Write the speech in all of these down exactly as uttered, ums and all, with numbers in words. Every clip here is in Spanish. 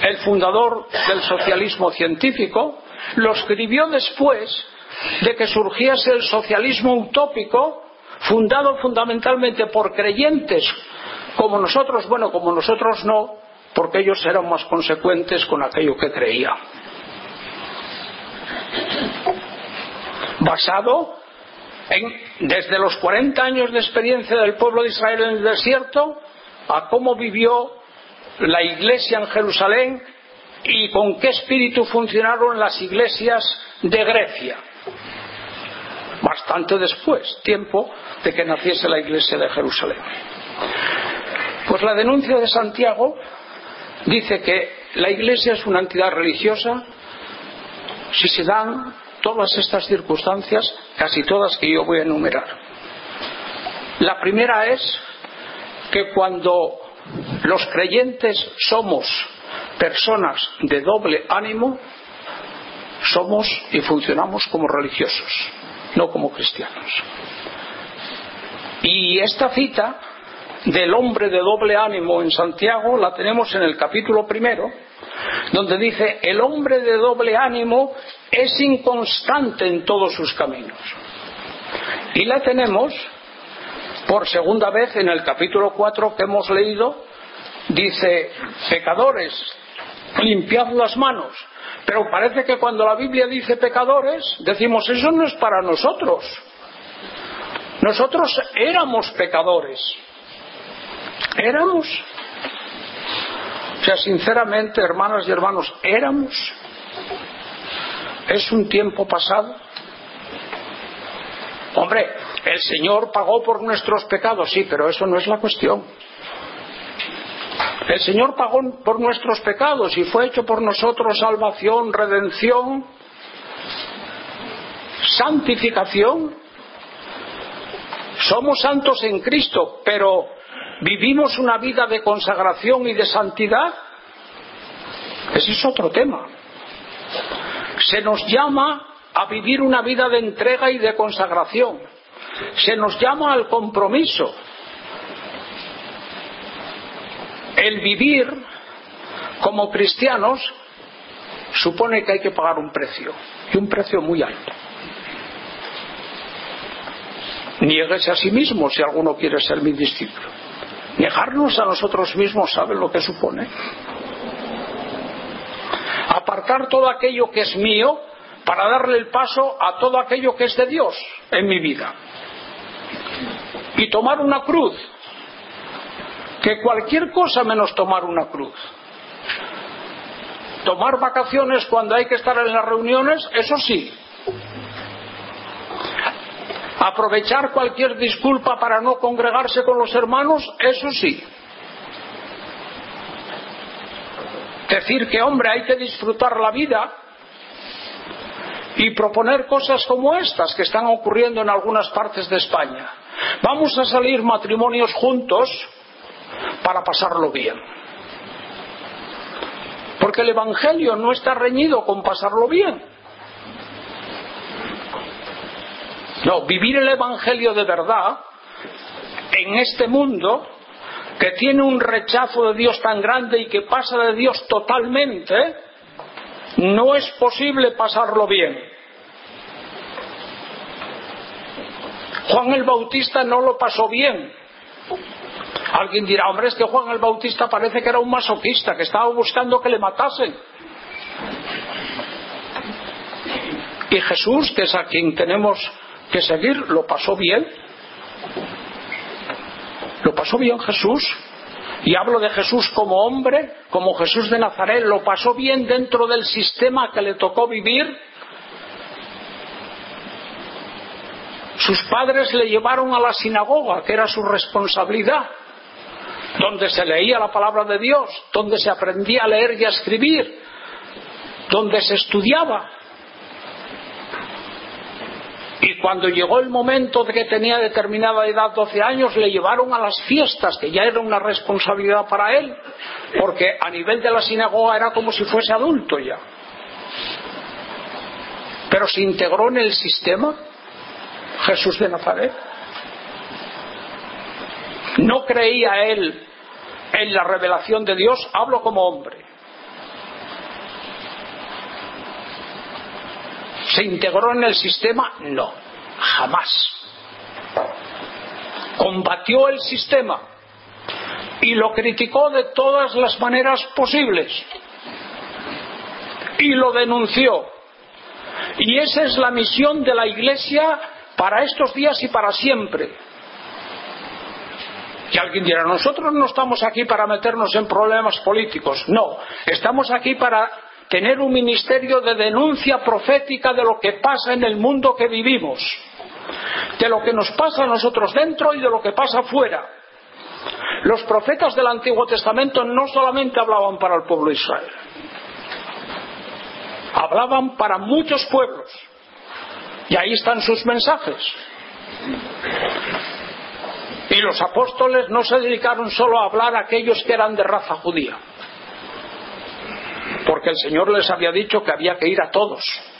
el fundador del socialismo científico, lo escribió después de que surgiese el socialismo utópico, fundado fundamentalmente por creyentes como nosotros, bueno, como nosotros no, porque ellos eran más consecuentes con aquello que creían. Basado en, desde los cuarenta años de experiencia del pueblo de Israel en el desierto, a cómo vivió la iglesia en Jerusalén y con qué espíritu funcionaron las iglesias de Grecia. Bastante después, tiempo de que naciese la iglesia de Jerusalén. Pues la denuncia de Santiago dice que la iglesia es una entidad religiosa si se dan todas estas circunstancias, casi todas que yo voy a enumerar. La primera es que cuando los creyentes somos personas de doble ánimo, somos y funcionamos como religiosos, no como cristianos. Y esta cita del hombre de doble ánimo en Santiago la tenemos en el capítulo primero, donde dice: el hombre de doble ánimo es inconstante en todos sus caminos. Y la tenemos por segunda vez en el capítulo cuatro que hemos leído. Dice: pecadores, limpiad las manos. Pero parece que cuando la Biblia dice pecadores, decimos: eso no es para nosotros. Nosotros éramos pecadores. Éramos. O sea, sinceramente, hermanas y hermanos, éramos. Es un tiempo pasado. Hombre, el Señor pagó por nuestros pecados, sí, pero eso no es la cuestión. El Señor pagó por nuestros pecados y fue hecho por nosotros salvación, redención, santificación. Somos santos en Cristo, pero ¿vivimos una vida de consagración y de santidad? Ese es otro tema. Se nos llama a vivir una vida de entrega y de consagración. Se nos llama al compromiso. El vivir como cristianos supone que hay que pagar un precio, y un precio muy alto. Niéguese a sí mismo si alguno quiere ser mi discípulo. Negarnos a nosotros mismos, ¿saben lo que supone? Apartar todo aquello que es mío para darle el paso a todo aquello que es de Dios en mi vida. Y tomar una cruz. Que cualquier cosa menos tomar una cruz. Tomar vacaciones cuando hay que estar en las reuniones, eso sí. Aprovechar cualquier disculpa para no congregarse con los hermanos, eso sí. Decir que, hombre, hay que disfrutar la vida y proponer cosas como estas que están ocurriendo en algunas partes de España. Vamos a salir matrimonios juntos para pasarlo bien. Porque el Evangelio no está reñido con pasarlo bien. No, vivir el Evangelio de verdad en este mundo que tiene un rechazo de Dios tan grande y que pasa de Dios totalmente, no es posible pasarlo bien. Juan el Bautista no lo pasó bien. Alguien dirá: hombre, es que Juan el Bautista parece que era un masoquista, que estaba buscando que le matasen. Y Jesús, que es a quien tenemos que seguir, lo pasó bien. Lo pasó bien Jesús. Y hablo de Jesús como hombre, como Jesús de Nazaret. Lo pasó bien dentro del sistema que le tocó vivir. Sus padres le llevaron a la sinagoga, que era su responsabilidad, donde se leía la palabra de Dios, donde se aprendía a leer y a escribir, donde se estudiaba. Y cuando llegó el momento de que tenía determinada edad, doce años, le llevaron a las fiestas, que ya era una responsabilidad para él, porque a nivel de la sinagoga era como si fuese adulto ya. Pero se integró en el sistema Jesús de Nazaret. No creía él en la revelación de Dios, hablo como hombre. ¿Se integró en el sistema? No, jamás. Combatió el sistema y lo criticó de todas las maneras posibles y lo denunció. Y esa es la misión de la Iglesia para estos días y para siempre. Y alguien dirá, nosotros no estamos aquí para meternos en problemas políticos. No, estamos aquí para tener un ministerio de denuncia profética de lo que pasa en el mundo que vivimos, de lo que nos pasa a nosotros dentro y de lo que pasa fuera. Los profetas del Antiguo Testamento no solamente hablaban para el pueblo de Israel, hablaban para muchos pueblos, y ahí están sus mensajes. Y los apóstoles no se dedicaron solo a hablar a aquellos que eran de raza judía, porque el Señor les había dicho que había que ir a todos.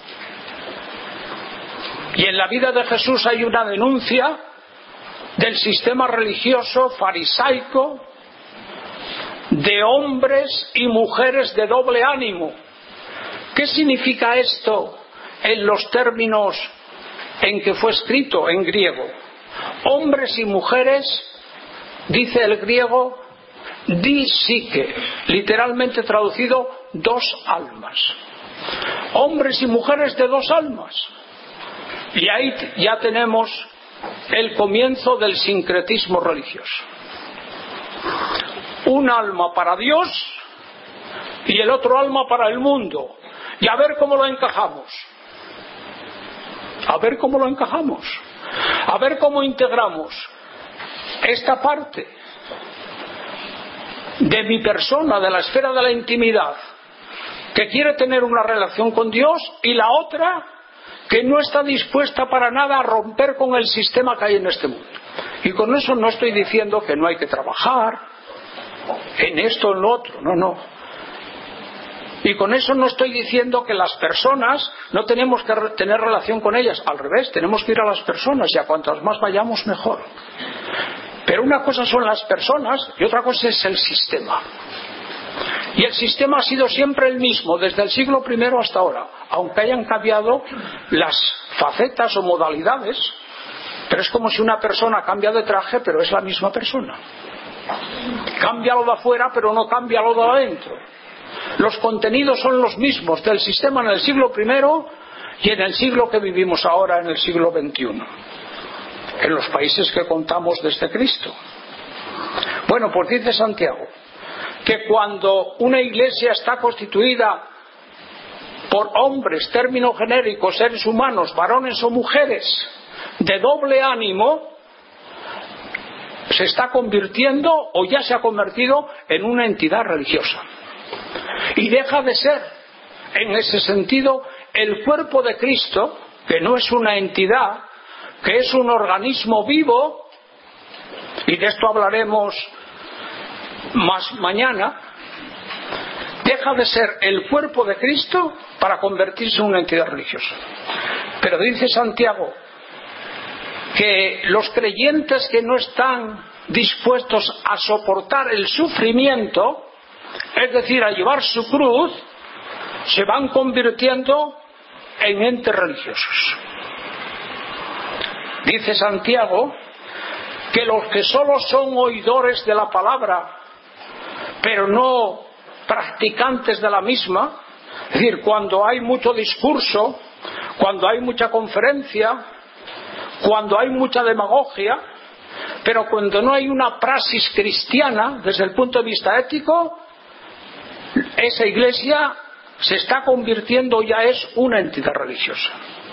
Y en la vida de Jesús hay una denuncia del sistema religioso farisaico, de hombres y mujeres de doble ánimo. ¿Qué significa esto en los términos en que fue escrito en griego? Hombres y mujeres, dice el griego, disike, literalmente traducido, dos almas. Hombres y mujeres de dos almas. Y ahí ya tenemos el comienzo del sincretismo religioso. Un alma para Dios y el otro alma para el mundo. Y a ver cómo lo encajamos. A ver cómo lo encajamos. A ver cómo integramos esta parte de mi persona, de la esfera de la intimidad, que quiere tener una relación con Dios, y la otra que no está dispuesta para nada a romper con el sistema que hay en este mundo. Y con eso no estoy diciendo que no hay que trabajar en esto o en lo otro, no, no. Y con eso no estoy diciendo que las personas no tenemos que tener relación con ellas. Al revés, tenemos que ir a las personas, y a cuantas más vayamos mejor. Pero una cosa son las personas y otra cosa es el sistema. Y el sistema ha sido siempre el mismo, desde el siglo primero hasta ahora, aunque hayan cambiado las facetas o modalidades. Pero es como si una persona cambia de traje, pero es la misma persona. Cambia lo de afuera, pero no cambia lo de adentro. Los contenidos son los mismos del sistema en el siglo primero y en el siglo que vivimos ahora, en el siglo veintiuno, en los países que contamos desde Cristo. Bueno, pues dice Santiago que cuando una iglesia está constituida por hombres, término genérico, seres humanos, varones o mujeres, de doble ánimo, se está convirtiendo o ya se ha convertido en una entidad religiosa. Y deja de ser, en ese sentido, el cuerpo de Cristo, que no es una entidad, que es un organismo vivo, y de esto hablaremos más mañana. Deja de ser el cuerpo de Cristo para convertirse en una entidad religiosa. Pero dice Santiago que los creyentes que no están dispuestos a soportar el sufrimiento, es decir, a llevar su cruz, se van convirtiendo en entes religiosos. Dice Santiago que los que solo son oidores de la palabra, pero no practicantes de la misma, es decir, cuando hay mucho discurso, cuando hay mucha conferencia, cuando hay mucha demagogia, pero cuando no hay una praxis cristiana desde el punto de vista ético, esa iglesia se está convirtiendo, ya es una entidad religiosa.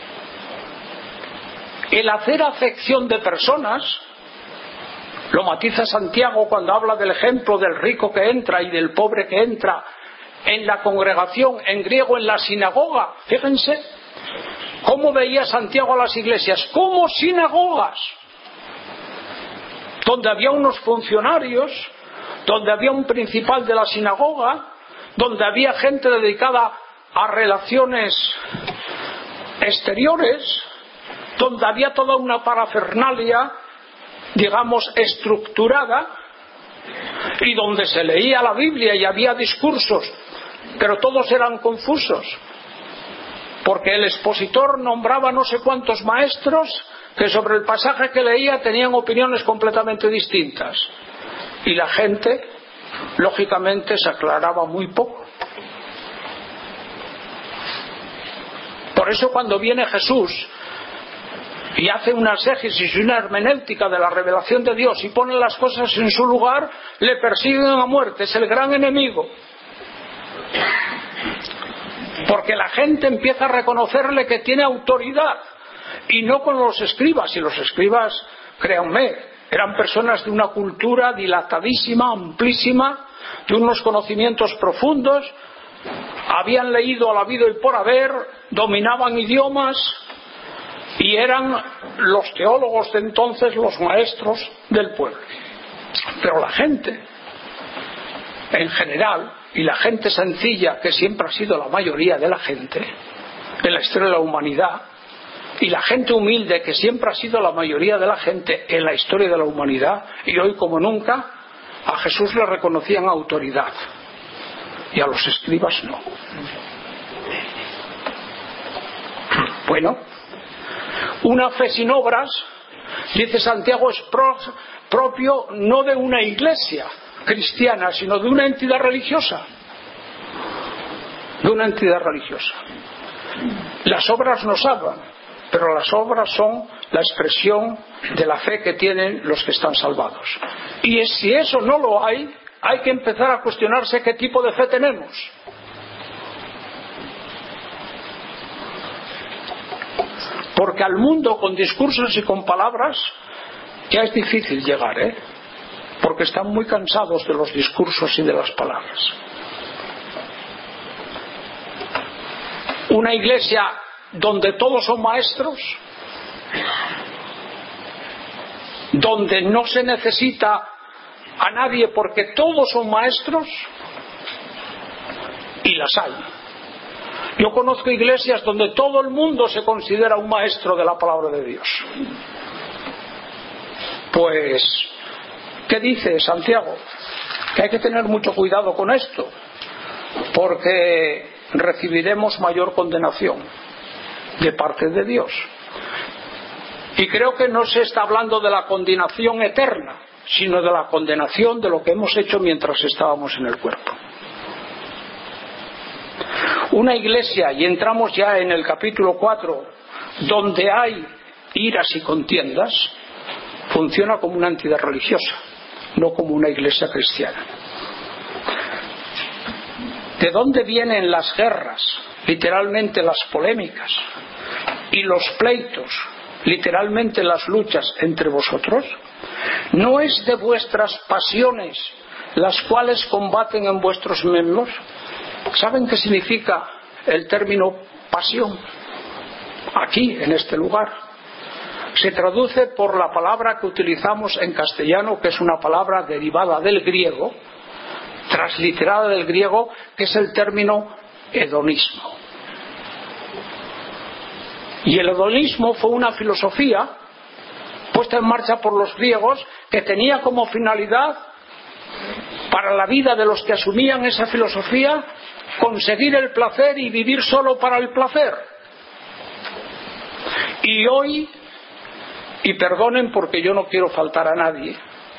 El hacer acepción de personas lo matiza Santiago cuando habla del ejemplo del rico que entra y del pobre que entra en la congregación, en griego en la sinagoga. Fíjense cómo veía Santiago a las iglesias como sinagogas, donde había unos funcionarios, donde había un principal de la sinagoga, donde había gente dedicada a relaciones exteriores, donde había toda una parafernalia, digamos, estructurada, y donde se leía la Biblia y había discursos, pero todos eran confusos. porque el expositor nombraba no sé cuántos maestros que sobre el pasaje que leía tenían opiniones completamente distintas, y la gente lógicamente se aclaraba muy poco. Por eso cuando viene Jesús y hace una exégesis y una hermenéutica de la revelación de Dios y pone las cosas en su lugar, le persiguen a muerte, es el gran enemigo. Porque la gente empieza a reconocerle que tiene autoridad, y no con los escribas, y los escribas, créanme, eran personas de una cultura dilatadísima, amplísima, de unos conocimientos profundos, habían leído al habido y por haber, dominaban idiomas, y eran los teólogos de entonces los maestros del pueblo. Pero la gente en general, y la gente sencilla, que siempre ha sido la mayoría de la gente en la historia de la humanidad, y la gente humilde, que siempre ha sido la mayoría de la gente en la historia de la humanidad, y hoy como nunca, a Jesús le reconocían autoridad y a los escribas no. Bueno, una fe sin obras, dice Santiago, es pro, propio no de una iglesia cristiana, sino de una entidad religiosa. De una entidad religiosa. Las obras nos salvan, pero las obras son la expresión de la fe que tienen los que están salvados. Y si eso no lo hay, hay que empezar a cuestionarse qué tipo de fe tenemos. Porque al mundo con discursos y con palabras ya es difícil llegar, ¿eh? Porque están muy cansados de los discursos y de las palabras. Una iglesia donde todos son maestros, donde no se necesita a nadie porque todos son maestros, y las hay. Yo conozco iglesias donde todo el mundo se considera un maestro de la palabra de Dios. Pues, ¿qué dice Santiago? Que hay que tener mucho cuidado con esto, porque recibiremos mayor condenación de parte de Dios. Y creo que no se está hablando de la condenación eterna, sino de la condenación de lo que hemos hecho mientras estábamos en el cuerpo. Una iglesia, y entramos ya en el capítulo cuatro, donde hay iras y contiendas, funciona como una entidad religiosa, no como una iglesia cristiana. ¿De dónde vienen las guerras? Literalmente las polémicas, y los pleitos, literalmente las luchas entre vosotros. ¿No es de vuestras pasiones las cuales combaten en vuestros miembros? ¿Saben qué significa el término pasión? Aquí, en este lugar. Se traduce por la palabra que utilizamos en castellano, que es una palabra derivada del griego, transliterada del griego, que es el término hedonismo. Y el hedonismo fue una filosofía puesta en marcha por los griegos que tenía como finalidad, para la vida de los que asumían esa filosofía, conseguir el placer y vivir solo para el placer. Y hoy, y perdonen porque yo no quiero faltar a nadie,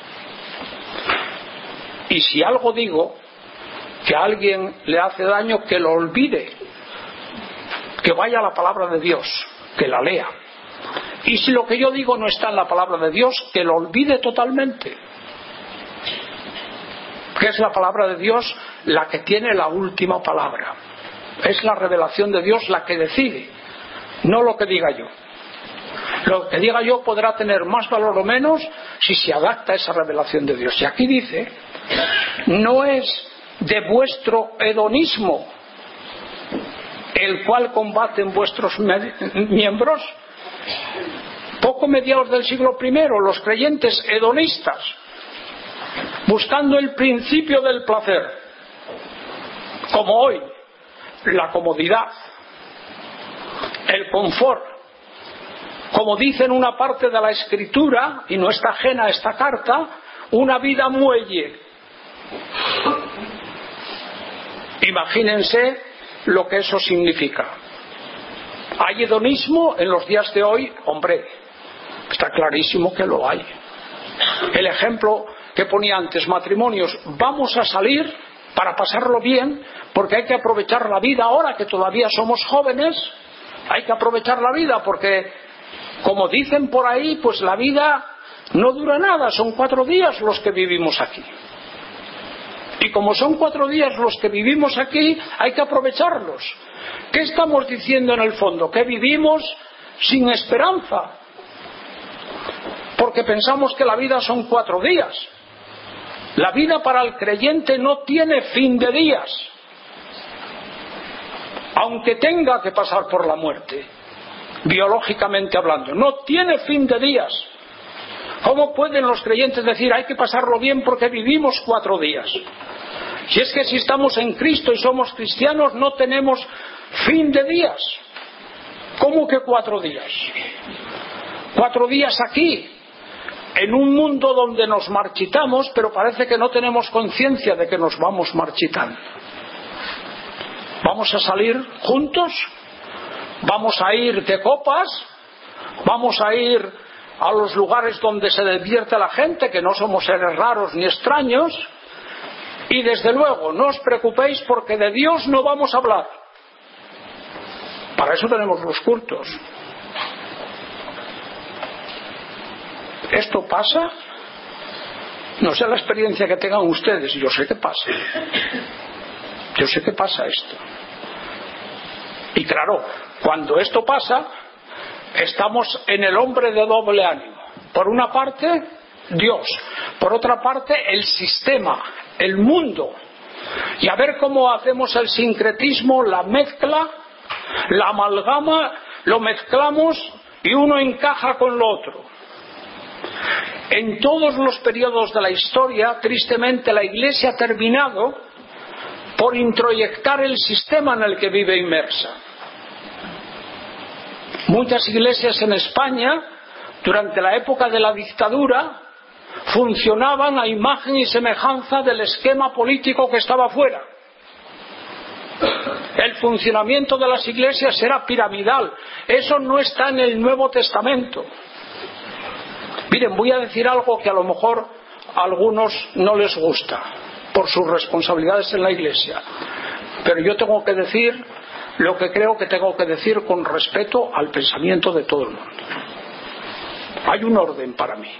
y si algo digo que a alguien le hace daño, que lo olvide, que vaya a la palabra de Dios, que la lea. Y si lo que yo digo no está en la palabra de Dios, que lo olvide totalmente. Que es la palabra de Dios la que tiene la última palabra. Es la revelación de Dios la que decide, no lo que diga yo. Lo que diga yo podrá tener más valor o menos si se adapta a esa revelación de Dios. Y aquí dice, no es de vuestro hedonismo el cual combate en vuestros miembros. Poco mediados del siglo primero, los creyentes hedonistas, buscando el principio del placer, como hoy, la comodidad, el confort, como dice en una parte de la escritura, y no está ajena a esta carta, una vida muelle. Imagínense lo que eso significa. ¿Hay hedonismo en los días de hoy? Hombre, está clarísimo que lo hay. El ejemplo que ponía antes, matrimonios, vamos a salir para pasarlo bien, porque hay que aprovechar la vida ahora que todavía somos jóvenes, hay que aprovechar la vida porque, como dicen por ahí, pues la vida no dura nada, son cuatro días los que vivimos aquí. Y como son cuatro días los que vivimos aquí, hay que aprovecharlos. ¿Qué estamos diciendo en el fondo? Que vivimos sin esperanza, porque pensamos que la vida son cuatro días. La vida para el creyente no tiene fin de días, aunque tenga que pasar por la muerte, biológicamente hablando, no tiene fin de días. ¿Cómo pueden los creyentes decir hay que pasarlo bien porque vivimos cuatro días? Si es que si estamos en Cristo y somos cristianos no tenemos fin de días. ¿Cómo que cuatro días? Cuatro días aquí, en un mundo donde nos marchitamos, pero parece que no tenemos conciencia de que nos vamos marchitando. ¿Vamos a salir juntos? ¿Vamos a ir de copas? ¿Vamos a ir a los lugares donde se divierte la gente, que no somos seres raros ni extraños? Y desde luego, no os preocupéis porque de Dios no vamos a hablar. Para eso tenemos los cultos. ¿Esto pasa? No sé la experiencia que tengan ustedes, yo sé que pasa. Yo sé que pasa esto. Y claro, cuando esto pasa, estamos en el hombre de doble ánimo. Por una parte, Dios. Por otra parte, el sistema, el mundo. Y a ver cómo hacemos el sincretismo, la mezcla, la amalgama, lo mezclamos y uno encaja con lo otro. En todos los periodos de la historia, tristemente, la Iglesia ha terminado por introyectar el sistema en el que vive inmersa. Muchas iglesias en España, durante la época de la dictadura, funcionaban a imagen y semejanza del esquema político que estaba fuera. El funcionamiento de las iglesias era piramidal. Eso no está en el Nuevo Testamento. Miren, voy a decir algo que a lo mejor a algunos no les gusta por sus responsabilidades en la iglesia, pero yo tengo que decir lo que creo que tengo que decir con respeto al pensamiento de todo el mundo. Hay un orden para mí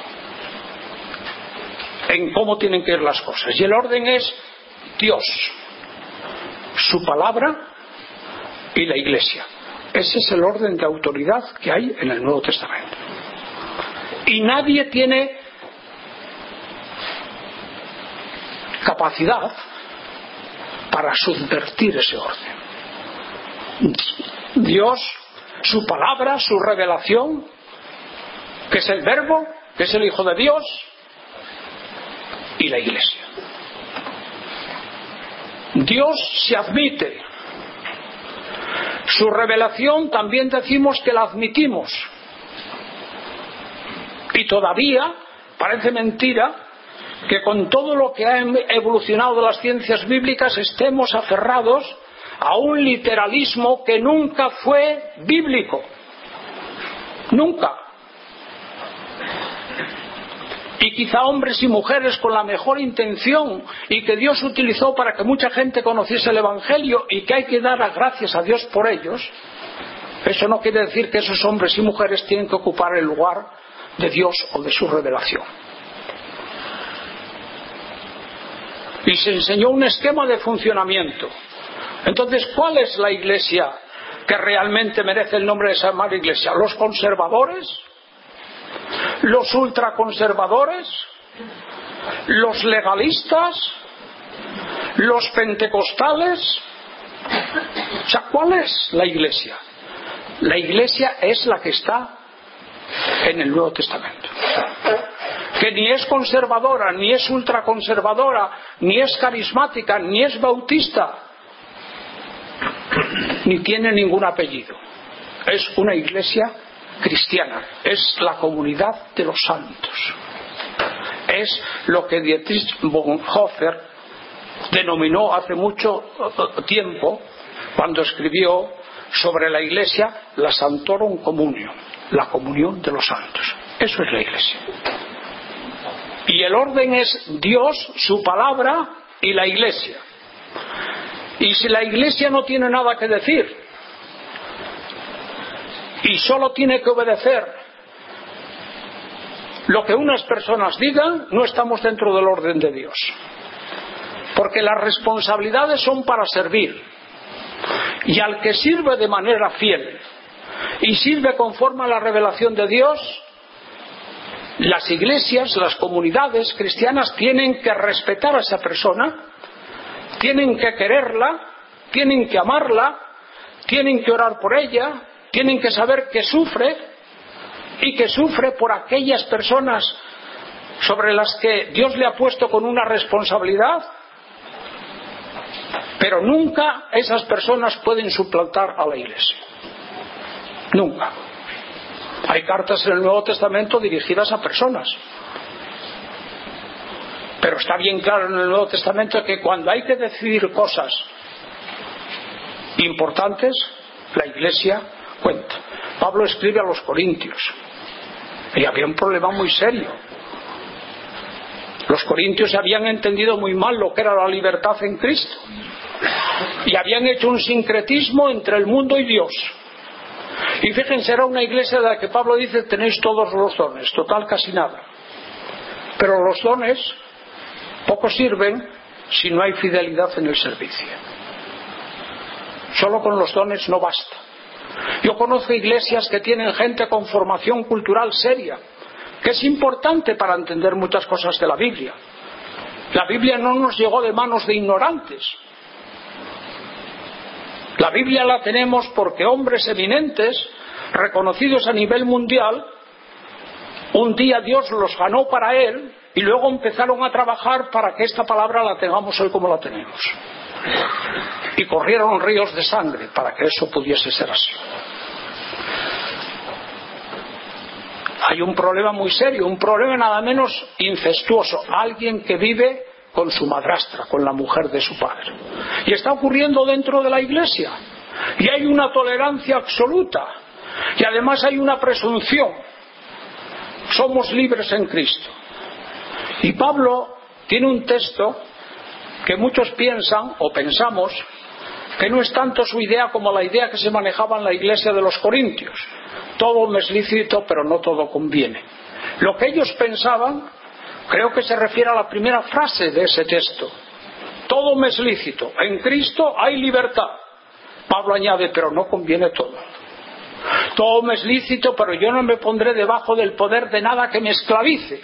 en cómo tienen que ir las cosas, y el orden es Dios, su palabra y la iglesia. Ese es el orden de autoridad que hay en el Nuevo Testamento. Y nadie tiene capacidad para subvertir ese orden. Dios, su palabra, su revelación, que es el Verbo, que es el Hijo de Dios, y la Iglesia. Dios se admite. Su revelación también decimos que la admitimos. Y todavía parece mentira que con todo lo que ha evolucionado de las ciencias bíblicas estemos aferrados a un literalismo que nunca fue bíblico. Nunca. Y quizá hombres y mujeres con la mejor intención y que Dios utilizó para que mucha gente conociese el Evangelio y que hay que dar las gracias a Dios por ellos, eso no quiere decir que esos hombres y mujeres tienen que ocupar el lugar de Dios o de su revelación. Y se enseñó un esquema de funcionamiento. Entonces, ¿cuál es la iglesia que realmente merece el nombre de llamar iglesia? ¿Los conservadores? ¿Los ultraconservadores? ¿Los legalistas? ¿Los pentecostales? O sea, ¿cuál es la iglesia? La iglesia es la que está en el Nuevo Testamento, que ni es conservadora, ni es ultraconservadora, ni es carismática, ni es bautista, ni tiene ningún apellido. Es una iglesia cristiana, es la comunidad de los santos. Es lo que Dietrich Bonhoeffer denominó hace mucho tiempo, cuando escribió sobre la Iglesia la Sanctorum Communion, la comunión de los santos. Eso es la Iglesia. Y el orden es Dios, su palabra y la Iglesia. Y si la Iglesia no tiene nada que decir y solo tiene que obedecer lo que unas personas digan, no estamos dentro del orden de Dios. Porque las responsabilidades son para servir. Y al que sirve de manera fiel y sirve conforme a la revelación de Dios, las iglesias, las comunidades cristianas tienen que respetar a esa persona, tienen que quererla, tienen que amarla, tienen que orar por ella, tienen que saber que sufre y que sufre por aquellas personas sobre las que Dios le ha puesto con una responsabilidad. Pero nunca esas personas pueden suplantar a la Iglesia. Nunca. Hay cartas en el Nuevo Testamento dirigidas a personas. Pero está bien claro en el Nuevo Testamento que cuando hay que decidir cosas importantes, la Iglesia cuenta. Pablo escribe a los Corintios. Y había un problema muy serio. Los corintios habían entendido muy mal lo que era la libertad en Cristo. Y habían hecho un sincretismo entre el mundo y Dios. Y fíjense, era una iglesia de la que Pablo dice: tenéis todos los dones, total casi nada. Pero los dones poco sirven si no hay fidelidad en el servicio. Solo con los dones no basta. Yo conozco iglesias que tienen gente con formación cultural seria, que es importante para entender muchas cosas de la Biblia. La Biblia no nos llegó de manos de ignorantes. La Biblia la tenemos porque hombres eminentes, reconocidos a nivel mundial, un día Dios los ganó para Él y luego empezaron a trabajar para que esta palabra la tengamos hoy como la tenemos. Y corrieron ríos de sangre para que eso pudiese ser así. Hay un problema muy serio, un problema nada menos incestuoso. Alguien que vive con su madrastra, con la mujer de su padre. Y está ocurriendo dentro de la iglesia. Y hay una tolerancia absoluta. Y además hay una presunción. Somos libres en Cristo. Y Pablo tiene un texto que muchos piensan o pensamos que no es tanto su idea como la idea que se manejaba en la iglesia de los Corintios. Todo me es lícito, pero no todo conviene. Lo que ellos pensaban, creo que se refiere a la primera frase de ese texto. Todo me es lícito. En Cristo hay libertad. Pablo añade, pero no conviene todo. Todo me es lícito, pero yo no me pondré debajo del poder de nada que me esclavice.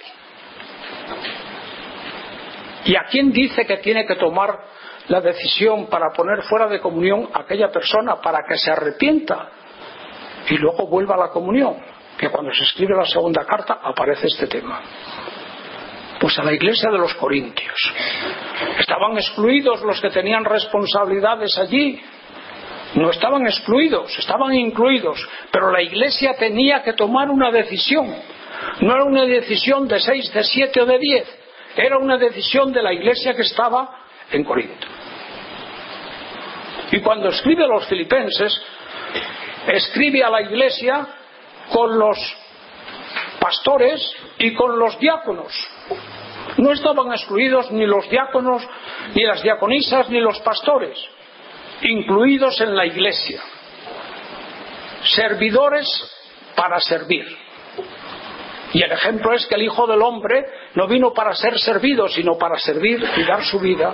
¿Y a quién dice que tiene que tomar la decisión para poner fuera de comunión a aquella persona para que se arrepienta y luego vuelva a la comunión? Que cuando se escribe la segunda carta aparece este tema. Pues a la iglesia de los Corintios. ¿Estaban excluidos los que tenían responsabilidades allí? No estaban excluidos, estaban incluidos. Pero la iglesia tenía que tomar una decisión. No era una decisión de seis, de siete o de diez. Era una decisión de la iglesia que estaba en Corinto. Y cuando escribe a los filipenses, escribe a la iglesia con los pastores y con los diáconos. No estaban excluidos ni los diáconos, ni las diaconisas, ni los pastores, incluidos en la iglesia. Servidores para servir. Y el ejemplo es que el Hijo del Hombre no vino para ser servido, sino para servir y dar su vida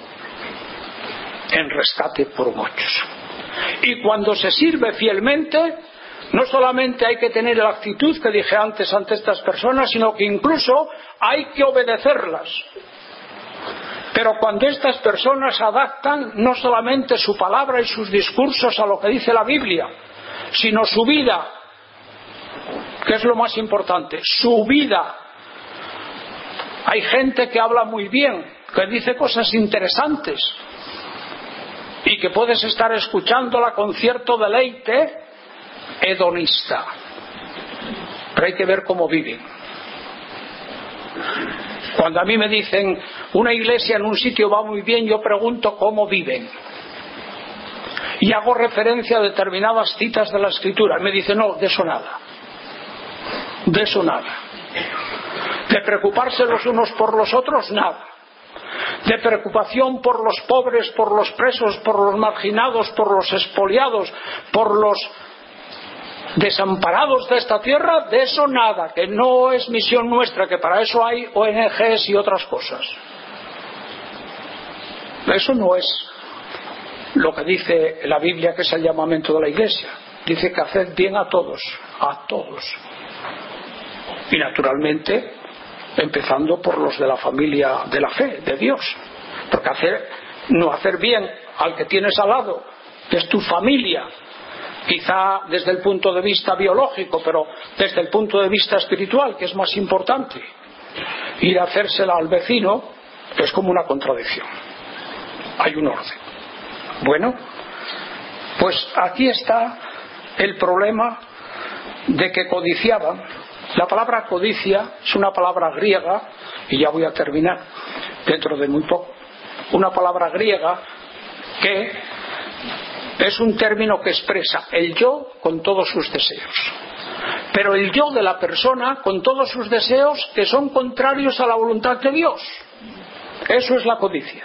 en rescate por muchos. Y cuando se sirve fielmente, no solamente hay que tener la actitud que dije antes ante estas personas, sino que incluso hay que obedecerlas. Pero cuando estas personas adaptan no solamente su palabra y sus discursos a lo que dice la Biblia, sino su vida, que es lo más importante, su vida. Hay gente que habla muy bien, que dice cosas interesantes y que puedes estar escuchándola con cierto deleite hedonista, pero hay que ver cómo viven. Cuando a mí me dicen una iglesia en un sitio va muy bien, yo pregunto cómo viven. y hago referencia a determinadas citas de la Escritura, me dice, no, de eso nada, de eso nada. De preocuparse los unos por los otros, nada. De preocupación por los pobres, por los presos, por los marginados, por los expoliados, por los desamparados de esta tierra, de eso nada, que no es misión nuestra, que para eso hay O N Ges y otras cosas. Eso no es lo que dice la Biblia, que es el llamamiento de la Iglesia. Dice que haced bien a todos, a todos. Y naturalmente empezando por los de la familia de la fe, de Dios, porque hacer, no hacer bien al que tienes al lado, que es tu familia, quizá desde el punto de vista biológico, pero desde el punto de vista espiritual, que es más importante, ir a hacérsela al vecino es como una contradicción. Hay un orden. Bueno, pues aquí está el problema de que codiciaban. La palabra codicia es una palabra griega, y ya voy a terminar dentro de muy poco, una palabra griega que es un término que expresa el yo con todos sus deseos, pero el yo de la persona con todos sus deseos que son contrarios a la voluntad de Dios. Eso es la codicia.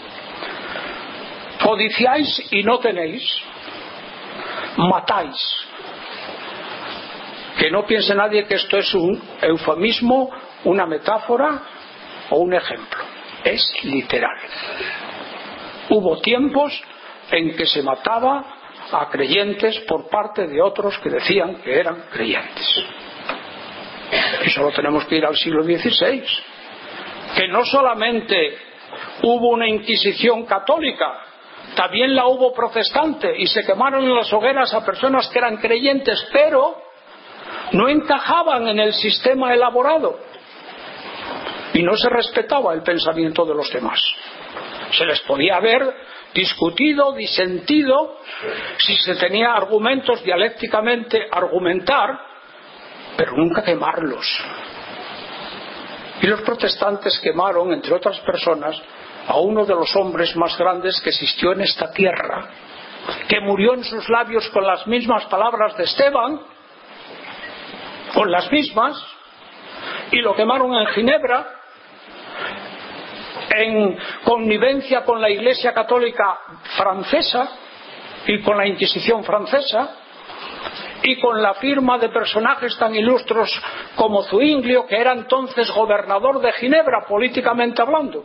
Codiciáis y no tenéis, matáis. Que no piense nadie que esto es un eufemismo, una metáfora o un ejemplo. Es literal. Hubo tiempos en que se mataba a creyentes por parte de otros que decían que eran creyentes. Y solo tenemos que ir al siglo dieciséis. Que no solamente hubo una Inquisición católica, también la hubo protestante, y se quemaron en las hogueras a personas que eran creyentes, pero no encajaban en el sistema elaborado y no se respetaba el pensamiento de los demás. Se les podía haber discutido, disentido, si se tenía argumentos dialécticamente, argumentar, pero nunca quemarlos. Y los protestantes quemaron, entre otras personas, a uno de los hombres más grandes que existió en esta tierra, que murió en sus labios con las mismas palabras de Esteban, con las mismas, y lo quemaron en Ginebra, en connivencia con la Iglesia Católica francesa y con la Inquisición francesa, y con la firma de personajes tan ilustres como Zuinglio, que era entonces gobernador de Ginebra, políticamente hablando.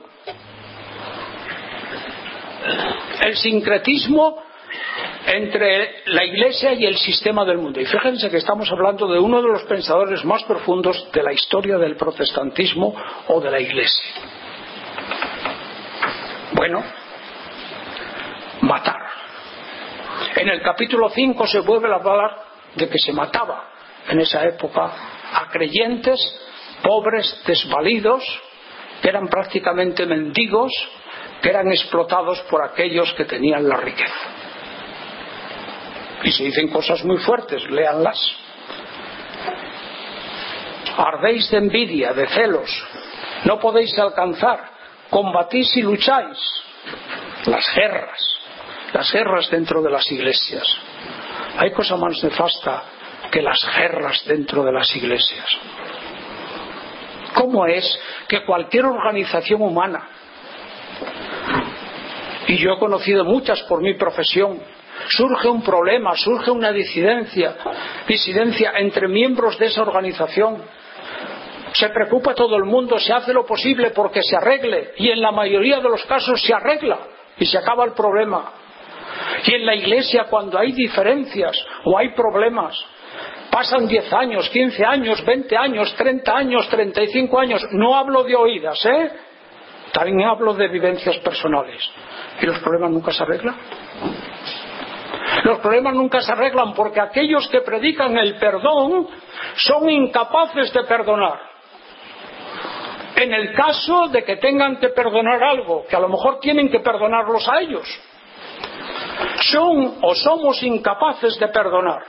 El sincretismo entre la Iglesia y el sistema del mundo. Y fíjense que estamos hablando de uno de los pensadores más profundos de la historia del protestantismo o de la Iglesia. Bueno, matar. En el capítulo cinco se vuelve a hablar de que se mataba en esa época a creyentes pobres, desvalidos, que eran prácticamente mendigos, que eran explotados por aquellos que tenían la riqueza. Y se dicen cosas muy fuertes, léanlas. Ardéis de envidia, de celos, no podéis alcanzar, combatís y lucháis. Las guerras, las guerras dentro de las iglesias. Hay cosa más nefasta que las guerras dentro de las iglesias. ¿Cómo es que cualquier organización humana, y yo he conocido muchas por mi profesión, surge un problema, surge una disidencia, disidencia entre miembros de esa organización, se preocupa todo el mundo, se hace lo posible porque se arregle, y en la mayoría de los casos se arregla y se acaba el problema? Y en la iglesia, cuando hay diferencias o hay problemas, pasan diez años, quince años, veinte años, treinta años, treinta y cinco años. No hablo de oídas, ¿eh? También hablo de vivencias personales. ¿Y los problemas nunca se arreglan? Los problemas nunca se arreglan porque aquellos que predican el perdón son incapaces de perdonar. En el caso de que tengan que perdonar algo, que a lo mejor tienen que perdonarlos a ellos, son o somos incapaces de perdonar.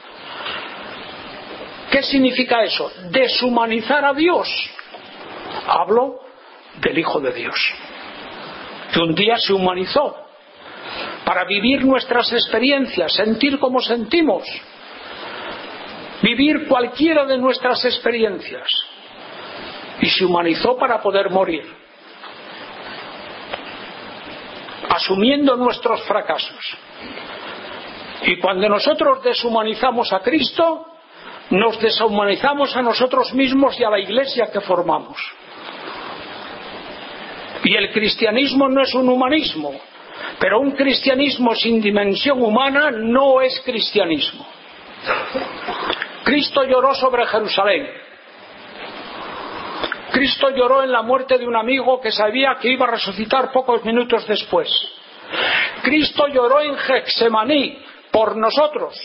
¿Qué significa eso? Deshumanizar a Dios. Hablo del Hijo de Dios, que un día se humanizó para vivir nuestras experiencias, sentir como sentimos, vivir cualquiera de nuestras experiencias, y se humanizó para poder morir, asumiendo nuestros fracasos. Y cuando nosotros deshumanizamos a Cristo, nos deshumanizamos a nosotros mismos y a la Iglesia que formamos. Y el cristianismo no es un humanismo, pero un cristianismo sin dimensión humana no es cristianismo. Cristo lloró sobre Jerusalén. Cristo lloró en la muerte de un amigo que sabía que iba a resucitar pocos minutos después. Cristo lloró en Getsemaní por nosotros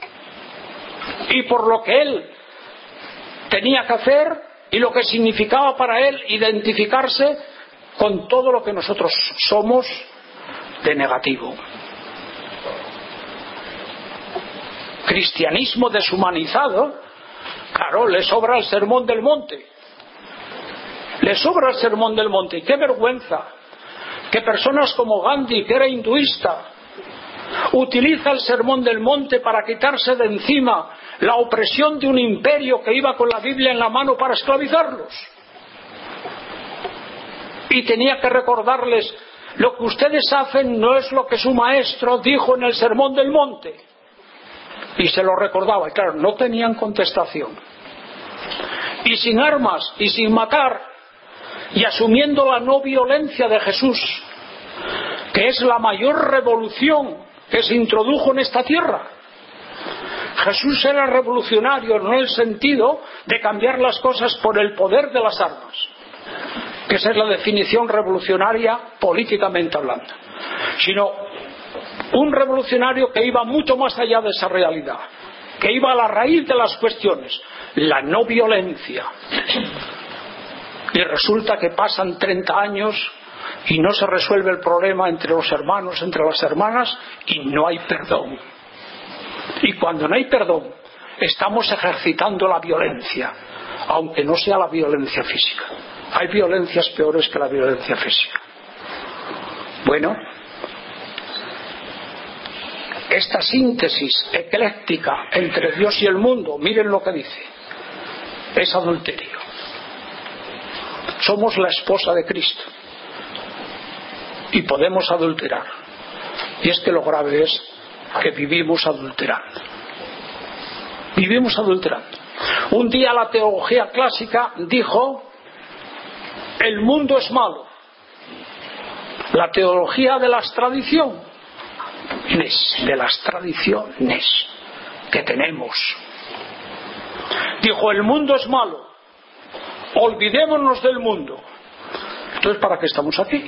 y por lo que Él tenía que hacer y lo que significaba para Él identificarse con todo lo que nosotros somos de negativo. Cristianismo deshumanizado, claro, le sobra el Sermón del Monte. Le sobra el Sermón del Monte. Y qué vergüenza que personas como Gandhi, que era hinduista, utiliza el Sermón del Monte para quitarse de encima la opresión de un imperio que iba con la Biblia en la mano para esclavizarlos. Y tenía que recordarles: lo que ustedes hacen no es lo que su maestro dijo en el Sermón del Monte. Y se lo recordaba, y claro, no tenían contestación. Y sin armas, y sin matar, y asumiendo la no violencia de Jesús, que es la mayor revolución que se introdujo en esta tierra. Jesús era revolucionario, no en el sentido de cambiar las cosas por el poder de las armas, que esa es la definición revolucionaria políticamente hablando, sino un revolucionario que iba mucho más allá de esa realidad, que iba a la raíz de las cuestiones, la no violencia. Y resulta que pasan treinta años y no se resuelve el problema entre los hermanos, entre las hermanas, y no hay perdón. Y cuando no hay perdón, estamos ejercitando la violencia, aunque no sea la violencia física. Hay violencias peores que la violencia física. Bueno, esta síntesis ecléctica entre Dios y el mundo, miren lo que dice, es adulterio. Somos la esposa de Cristo y podemos adulterar. Y es que lo grave es que vivimos adulterando. Vivimos adulterando. Un día la teología clásica dijo: el mundo es malo. La teología de las tradiciones, de las tradiciones que tenemos, dijo: el mundo es malo, olvidémonos del mundo. Entonces, ¿para qué estamos aquí?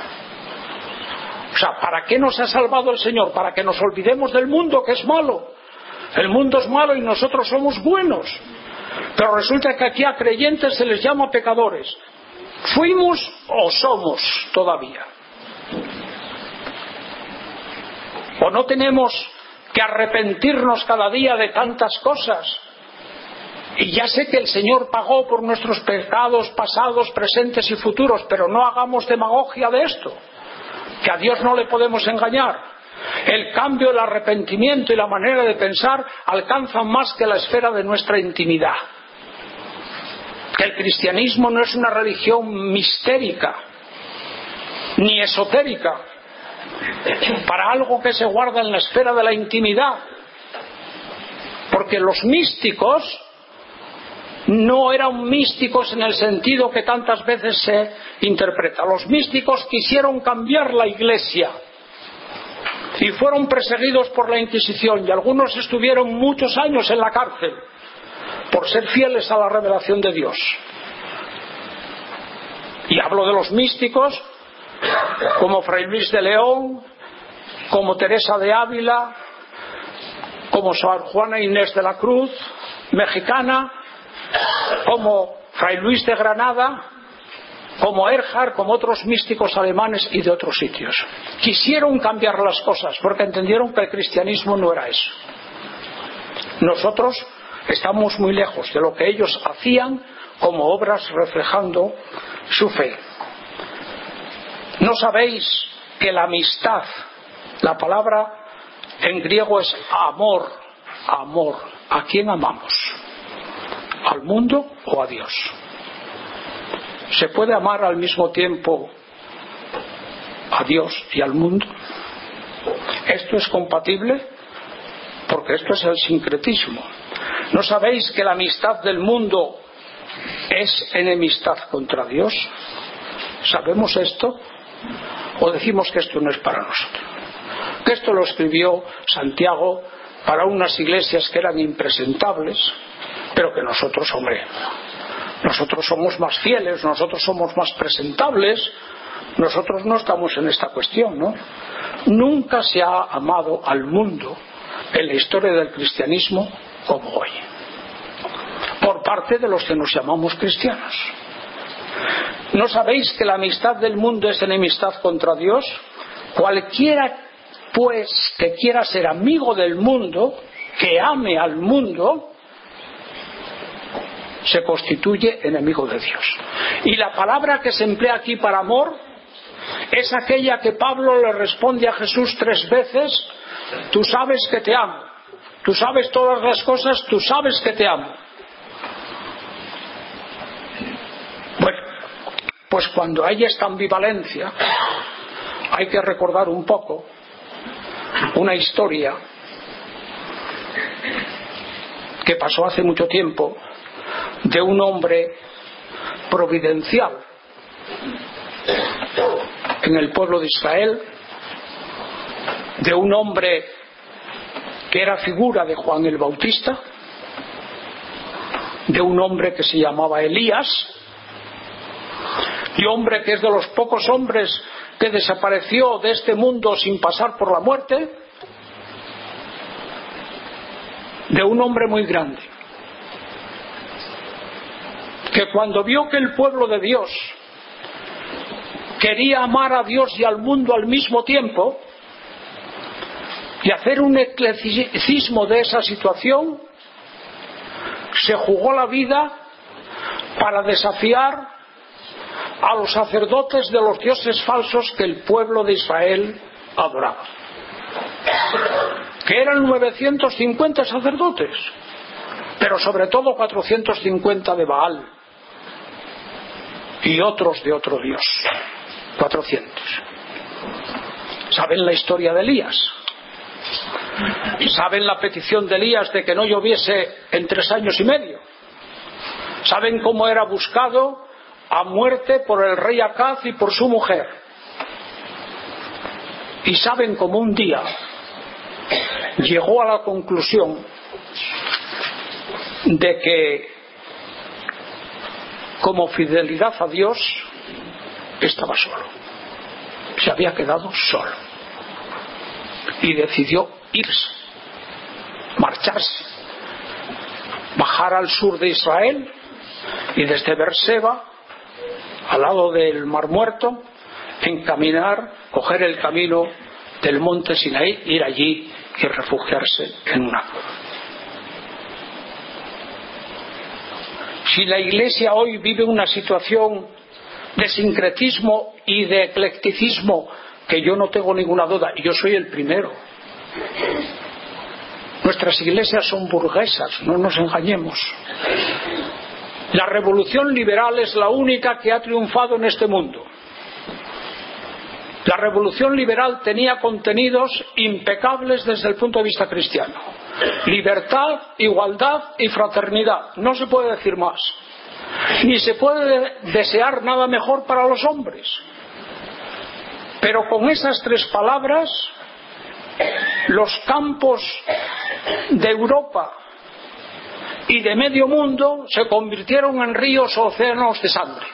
O sea, ¿para qué nos ha salvado el Señor? ¿Para que nos olvidemos del mundo, que es malo? El mundo es malo y nosotros somos buenos. Pero resulta que aquí a creyentes se les llama pecadores. ¿Fuimos o somos todavía? ¿O no tenemos que arrepentirnos cada día de tantas cosas? Y ya sé que el Señor pagó por nuestros pecados pasados, presentes y futuros, pero no hagamos demagogia de esto, que a Dios no le podemos engañar. El cambio, el arrepentimiento y la manera de pensar alcanzan más que la esfera de nuestra intimidad. Que el cristianismo no es una religión mistérica ni esotérica para algo que se guarda en la esfera de la intimidad, porque los místicos no eran místicos en el sentido que tantas veces se interpreta. Los místicos quisieron cambiar la Iglesia y fueron perseguidos por la Inquisición, y algunos estuvieron muchos años en la cárcel por ser fieles a la revelación de Dios. Y hablo de los místicos como Fray Luis de León, como Teresa de Ávila, como Sor Juana Inés de la Cruz, mexicana, como Fray Luis de Granada, como Erhard, como otros místicos alemanes y de otros sitios. Quisieron cambiar las cosas porque entendieron que el cristianismo no era eso. Nosotros estamos muy lejos de lo que ellos hacían como obras reflejando su fe. ¿No sabéis que la amistad La palabra en griego es amor, amor. ¿A quién amamos? ¿Al mundo o a Dios? ¿Se puede amar al mismo tiempo a Dios y al mundo? ¿Esto es compatible? Porque esto es el sincretismo. ¿No sabéis que la amistad del mundo es enemistad contra Dios? ¿Sabemos esto? ¿O decimos que esto no es para nosotros? Que esto lo escribió Santiago para unas iglesias que eran impresentables, pero que nosotros, hombre, nosotros somos más fieles, nosotros somos más presentables, nosotros no estamos en esta cuestión, ¿no? Nunca se ha amado al mundo en la historia del cristianismo como hoy, por parte de los que nos llamamos cristianos. ¿No sabéis que la amistad del mundo es enemistad contra Dios? Cualquiera pues que quiera ser amigo del mundo, que ame al mundo, se constituye enemigo de Dios. Y la palabra que se emplea aquí para amor es aquella que Pablo le responde a Jesús tres veces: tú sabes que te amo, tú sabes todas las cosas, tú sabes que te amo. Bueno, pues cuando hay esta ambivalencia, hay que recordar un poco una historia que pasó hace mucho tiempo de un hombre providencial en el pueblo de Israel, de un hombre que era figura de Juan el Bautista, de un hombre que se llamaba Elías, y hombre que es de los pocos hombres que desapareció de este mundo sin pasar por la muerte, de un hombre muy grande, que cuando vio que el pueblo de Dios quería amar a Dios y al mundo al mismo tiempo y hacer un eclecticismo de esa situación, se jugó la vida para desafiar a los sacerdotes de los dioses falsos que el pueblo de Israel adoraba, que eran novecientos cincuenta sacerdotes, pero sobre todo cuatrocientos cincuenta de Baal y otros de otro dios. Cuatrocientos. ¿Saben la historia de Elías? ¿Saben la petición de Elías de que no lloviese en tres años y medio? ¿Saben cómo era buscado a muerte por el rey Acaz y por su mujer? Y saben cómo un día llegó a la conclusión de que, como fidelidad a Dios, estaba solo, se había quedado solo, y decidió irse, marcharse, bajar al sur de Israel y desde Beerseba, al lado del Mar Muerto, encaminar, coger el camino del monte Sinaí, ir allí y refugiarse en una cueva. Si la Iglesia hoy vive una situación de sincretismo y de eclecticismo, que yo no tengo ninguna duda, y yo soy el primero, nuestras iglesias son burguesas, no nos engañemos. La revolución liberal es la única que ha triunfado en este mundo. La revolución liberal tenía contenidos impecables desde el punto de vista cristiano: libertad, igualdad y fraternidad. No se puede decir más. Ni se puede desear nada mejor para los hombres. Pero con esas tres palabras, los campos de Europa y de medio mundo se convirtieron en ríos o océanos de sangre.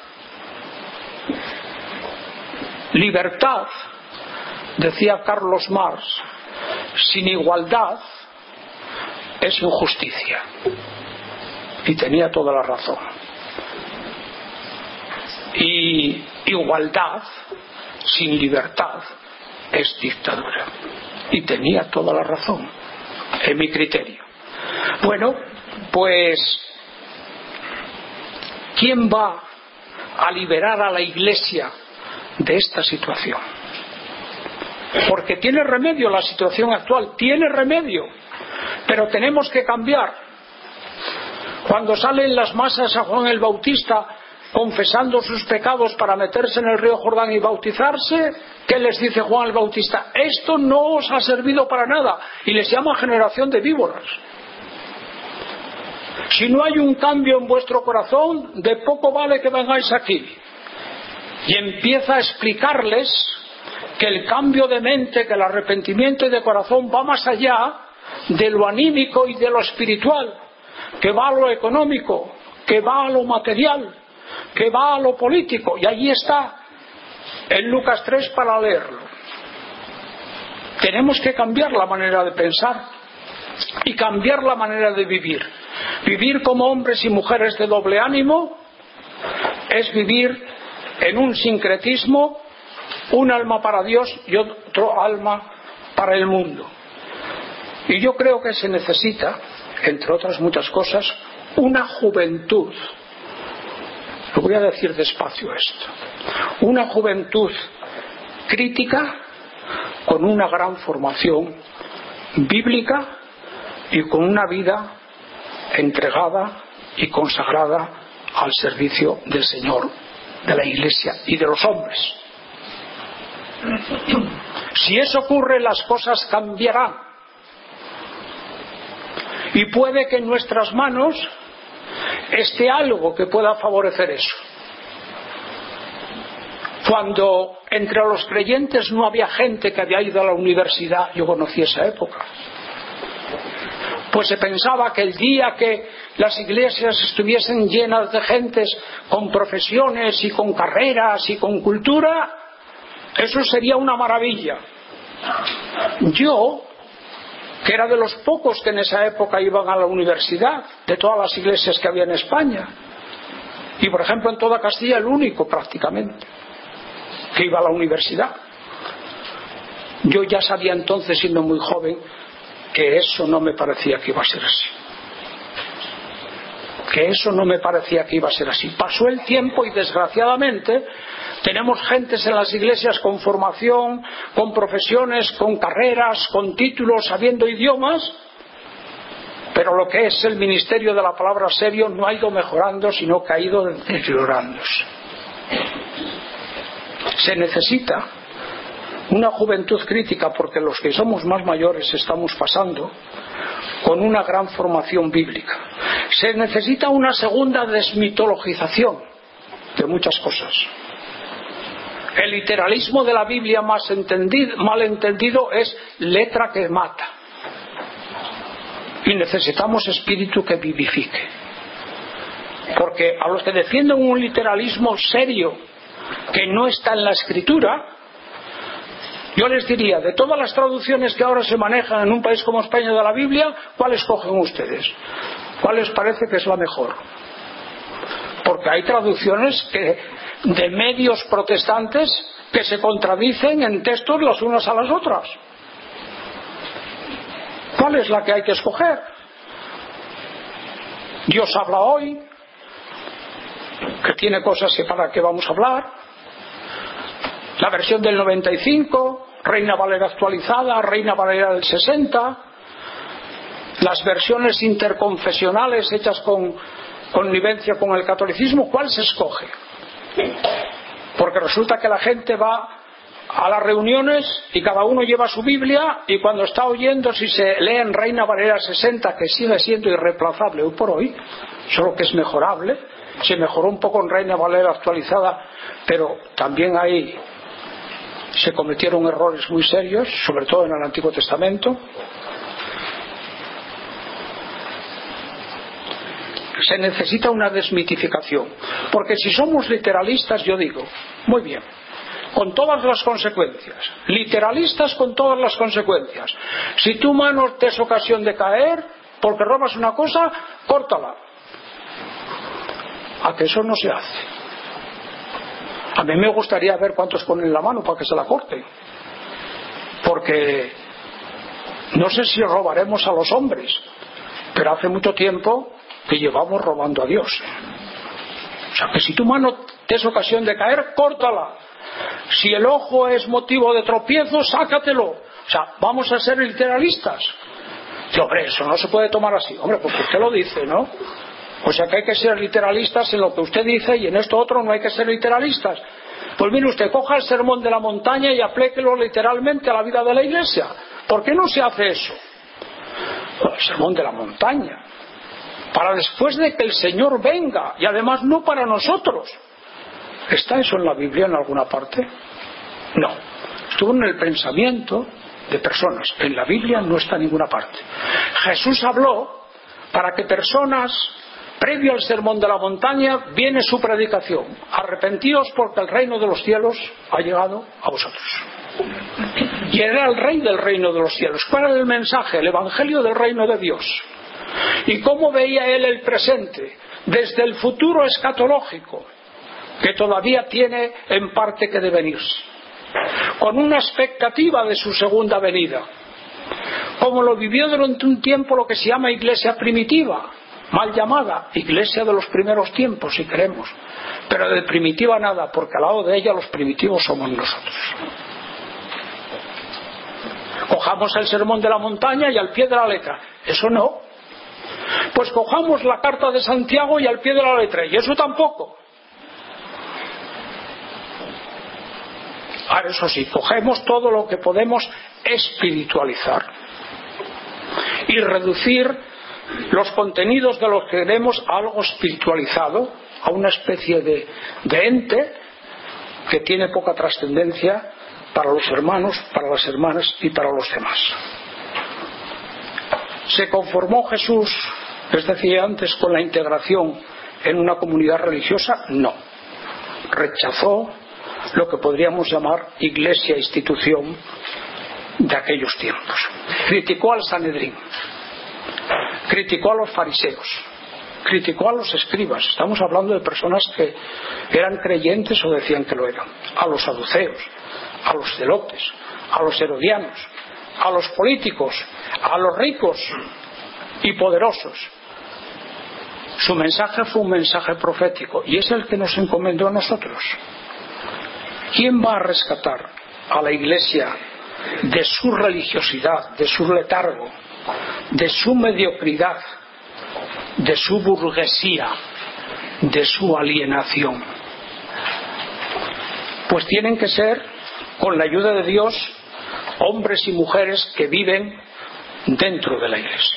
Libertad, decía Carlos Marx, sin igualdad es injusticia. Y tenía toda la razón. Y igualdad sin libertad es dictadura. Y tenía toda la razón, en mi criterio. Bueno, pues ¿quién va a liberar a la Iglesia de esta situación? porque tiene remedio la situación actual, tiene remedio, pero tenemos que cambiar. Cuando salen las masas a Juan el Bautista confesando sus pecados para meterse en el río Jordán y bautizarse, ¿qué les dice Juan el Bautista? Esto no os ha servido para nada, y les llama generación de víboras. Si no hay un cambio en vuestro corazón, de poco vale que vengáis aquí. Y empieza a explicarles que el cambio de mente, que el arrepentimiento y de corazón va más allá de lo anímico y de lo espiritual, que va a lo económico, que va a lo material, que va a lo político. Y allí está en Lucas tres para leerlo. Tenemos que cambiar la manera de pensar y cambiar la manera de vivir. Vivir como hombres y mujeres de doble ánimo es vivir en un sincretismo, un alma para Dios y otro alma para el mundo. Y yo creo que se necesita, entre otras muchas cosas, una juventud. Lo voy a decir despacio esto. Una juventud crítica con una gran formación bíblica y con una vida entregada y consagrada al servicio del Señor, de la Iglesia y de los hombres. Si eso ocurre, las cosas cambiarán. Y puede que en nuestras manos esté algo que pueda favorecer eso. Cuando entre los creyentes no había gente que había ido a la universidad, yo conocí esa época, pues se pensaba que el día que las iglesias estuviesen llenas de gentes con profesiones y con carreras y con cultura, eso sería una maravilla. Yo, que era de los pocos que en esa época iban a la universidad, de todas las iglesias que había en España, y por ejemplo en toda Castilla el único prácticamente que iba a la universidad, yo ya sabía entonces, siendo muy joven, que eso no me parecía que iba a ser así. Que eso no me parecía que iba a ser así. Pasó el tiempo y desgraciadamente tenemos gentes en las iglesias con formación, con profesiones, con carreras, con títulos, sabiendo idiomas, pero lo que es el ministerio de la palabra serio no ha ido mejorando, sino que ha ido deteriorándose. Se necesita una juventud crítica, porque los que somos más mayores estamos pasando con una gran formación bíblica. Se necesita una segunda desmitologización de muchas cosas. El literalismo de la Biblia más entendido, mal entendido es letra que mata. Y necesitamos espíritu que vivifique. Porque a los que defienden un literalismo serio que no está en la Escritura, yo les diría, de todas las traducciones que ahora se manejan en un país como España de la Biblia, ¿cuál escogen ustedes? ¿Cuál les parece que es la mejor? Porque hay traducciones que, de medios protestantes, que se contradicen en textos las unas a las otras. ¿Cuál es la que hay que escoger? Dios habla hoy, que tiene cosas que para qué vamos a hablar. La versión del noventa y cinco, Reina Valera actualizada, Reina Valera del sesenta, las versiones interconfesionales hechas con connivencia con el catolicismo. ¿Cuál se escoge? Porque resulta que la gente va a las reuniones y cada uno lleva su Biblia, y cuando está oyendo, si se lee en Reina Valera sesenta, que sigue siendo irreemplazable hoy por hoy, solo que es mejorable, se mejoró un poco en Reina Valera actualizada, pero también hay se cometieron errores muy serios, sobre todo en el Antiguo Testamento. Se necesita una desmitificación, porque si somos literalistas, yo digo, muy bien, con todas las consecuencias, literalistas con todas las consecuencias. Si tu mano te es ocasión de caer porque robas una cosa, córtala. A que eso no se hace. A mí me gustaría ver cuántos ponen la mano para que se la corten, porque no sé si robaremos a los hombres, pero hace mucho tiempo que llevamos robando a Dios. O sea, que si tu mano te es ocasión de caer, córtala. Si el ojo es motivo de tropiezo, sácatelo. O sea, vamos a ser literalistas. Y, hombre, eso no se puede tomar así. Hombre, porque usted lo dice, ¿no? O sea que hay que ser literalistas en lo que usted dice y en esto otro no hay que ser literalistas. Pues mire usted, coja el sermón de la montaña y aplíquelo literalmente a la vida de la Iglesia. ¿Por qué no se hace eso? Bueno, el sermón de la montaña. Para después de que el Señor venga, y además no para nosotros. ¿Está eso en la Biblia en alguna parte? No. Estuvo en el pensamiento de personas. En la Biblia no está en ninguna parte. Jesús habló para que personas, previo al sermón de la montaña, viene su predicación. Arrepentíos porque el reino de los cielos ha llegado a vosotros. Y era el rey del reino de los cielos. ¿Cuál era el mensaje? El evangelio del reino de Dios. ¿Y cómo veía él el presente? Desde el futuro escatológico, que todavía tiene en parte que devenirse, con una expectativa de su segunda venida, como lo vivió durante un tiempo lo que se llama iglesia primitiva, mal llamada iglesia de los primeros tiempos, si queremos, pero de primitiva nada, porque al lado de ella los primitivos somos nosotros. Cojamos el sermón de la montaña y al pie de la letra. Eso no. Pues cojamos la carta de Santiago y al pie de la letra. Y eso tampoco. Ahora, eso sí, cogemos todo lo que podemos espiritualizar y reducir los contenidos de lo que queremos a algo espiritualizado, a una especie de, de ente que tiene poca trascendencia para los hermanos, para las hermanas y para los demás. ¿Se conformó Jesús, les decía antes, con la integración en una comunidad religiosa? No. Rechazó lo que podríamos llamar iglesia institución de aquellos tiempos. Criticó al Sanedrín, criticó a los fariseos, criticó a los escribas. Estamos hablando de personas que eran creyentes o decían que lo eran. A los saduceos, a los celotes, a los herodianos, a los políticos, a los ricos y poderosos. Su mensaje fue un mensaje profético y es el que nos encomendó a nosotros. ¿Quién va a rescatar a la Iglesia de su religiosidad, de su letargo, de su mediocridad, de su burguesía, de su alienación? Pues tienen que ser, con la ayuda de Dios, hombres y mujeres que viven dentro de la Iglesia.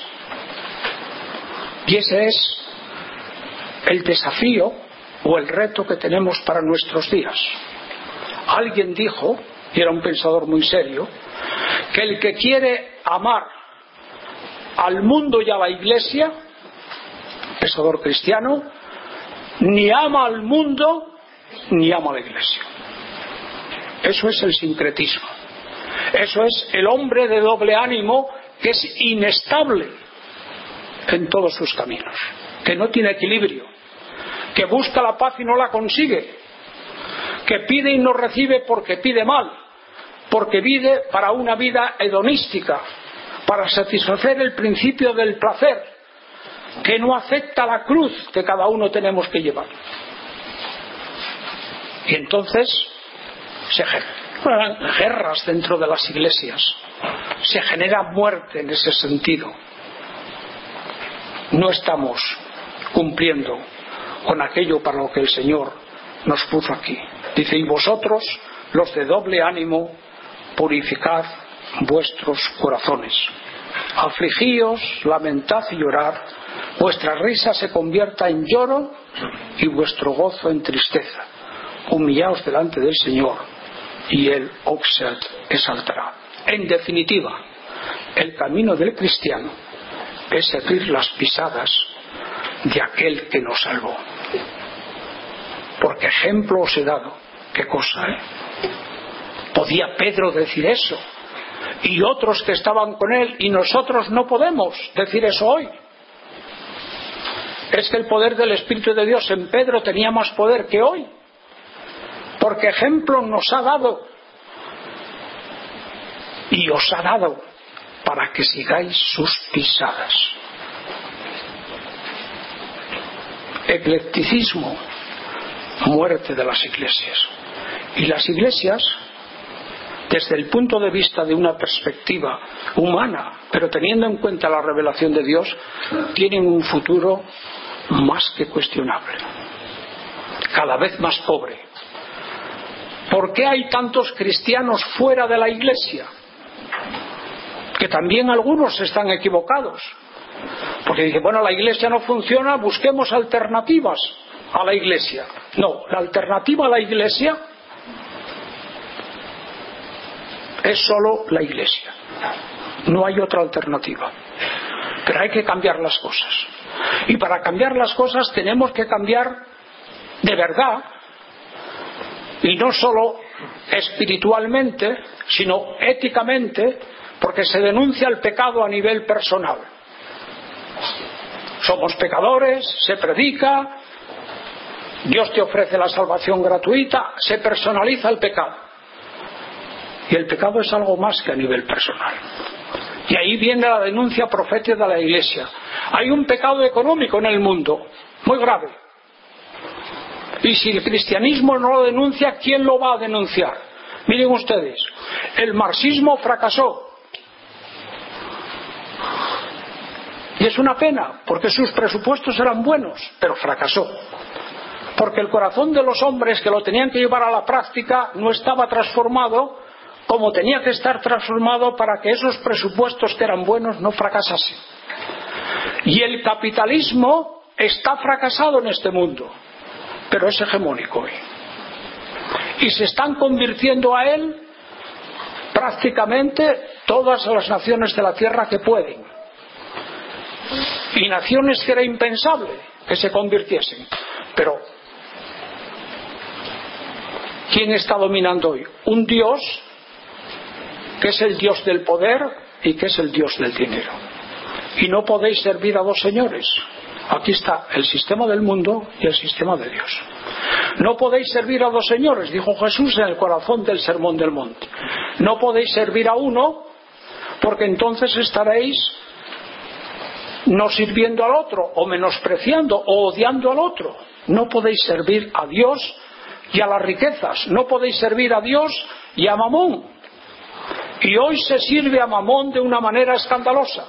Y ese es el desafío o el reto que tenemos para nuestros días. Alguien dijo, y era un pensador muy serio, que el que quiere amar al mundo y a la Iglesia, pensador cristiano, ni ama al mundo ni ama a la Iglesia. Eso es el sincretismo. Eso es el hombre de doble ánimo que es inestable en todos sus caminos, que no tiene equilibrio, que busca la paz y no la consigue, que pide y no recibe porque pide mal, porque vive para una vida hedonística, para satisfacer el principio del placer, que no acepta la cruz que cada uno tenemos que llevar. Y entonces se generan guerras dentro de las iglesias, se genera muerte en ese sentido. No estamos cumpliendo con aquello para lo que el Señor nos puso aquí. Dice: y vosotros, los de doble ánimo, purificad vuestros corazones. Afligíos, lamentad y llorad, vuestra risa se convierta en lloro y vuestro gozo en tristeza. Humillaos delante del Señor y Él os exaltará. En definitiva, el camino del cristiano es seguir las pisadas de aquel que nos salvó. Porque ejemplo os he dado. ¿Qué cosa, eh? Podía Pedro decir eso, y otros que estaban con él, y nosotros no podemos decir eso hoy. Es que el poder del Espíritu de Dios en Pedro tenía más poder que hoy, porque ejemplo nos ha dado, y os ha dado para que sigáis sus pisadas. Eclecticismo, muerte de las iglesias. Y las iglesias, desde el punto de vista de una perspectiva humana, pero teniendo en cuenta la revelación de Dios, tienen un futuro más que cuestionable, cada vez más pobre. ¿Por qué hay tantos cristianos fuera de la iglesia? Que también algunos están equivocados, porque dicen, bueno, la iglesia no funciona, busquemos alternativas a la iglesia. No, la alternativa a la iglesia es solo la iglesia, no hay otra alternativa. Pero hay que cambiar las cosas, y para cambiar las cosas tenemos que cambiar de verdad, y no solo espiritualmente, sino éticamente, porque se denuncia el pecado a nivel personal. Somos pecadores, se predica, Dios te ofrece la salvación gratuita, se personaliza el pecado. Y el pecado es algo más que a nivel personal. Y ahí viene la denuncia profética de la Iglesia. Hay un pecado económico en el mundo, muy grave. Y si el cristianismo no lo denuncia, ¿quién lo va a denunciar? Miren ustedes, el marxismo fracasó. Y es una pena, porque sus presupuestos eran buenos, pero fracasó. Porque el corazón de los hombres que lo tenían que llevar a la práctica no estaba transformado como tenía que estar transformado para que esos presupuestos que eran buenos no fracasasen. Y el capitalismo está fracasado en este mundo, pero es hegemónico hoy. Y se están convirtiendo a él prácticamente todas las naciones de la tierra que pueden. Y naciones que era impensable que se convirtiesen. Pero ¿quién está dominando hoy? Un Dios que es el Dios del poder y que es el Dios del dinero. Y no podéis servir a dos señores. Aquí está el sistema del mundo y el sistema de Dios. No podéis servir a dos señores, dijo Jesús en el corazón del Sermón del Monte. No podéis servir a uno, porque entonces estaréis no sirviendo al otro, o menospreciando, o odiando al otro. No podéis servir a Dios y a las riquezas. No podéis servir a Dios y a Mamón. Y hoy se sirve a Mamón de una manera escandalosa.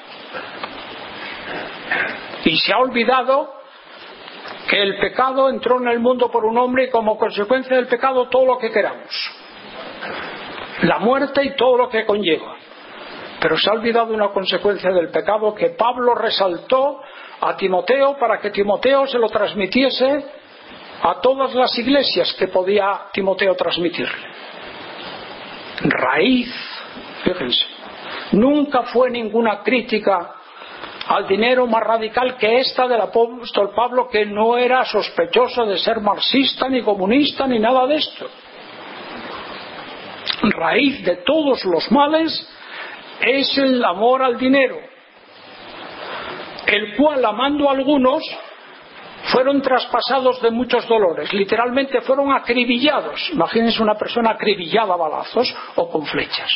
Y se ha olvidado que el pecado entró en el mundo por un hombre y como consecuencia del pecado todo lo que queramos. La muerte y todo lo que conlleva. Pero se ha olvidado una consecuencia del pecado que Pablo resaltó a Timoteo para que Timoteo se lo transmitiese a todas las iglesias que podía Timoteo transmitirle. Raíz, fíjense, nunca fue ninguna crítica al dinero más radical que esta del apóstol Pablo, que no era sospechoso de ser marxista ni comunista ni nada de esto. Raíz de todos los males es el amor al dinero, el cual, amando a algunos, fueron traspasados de muchos dolores, literalmente fueron acribillados. Imagínense una persona acribillada a balazos o con flechas.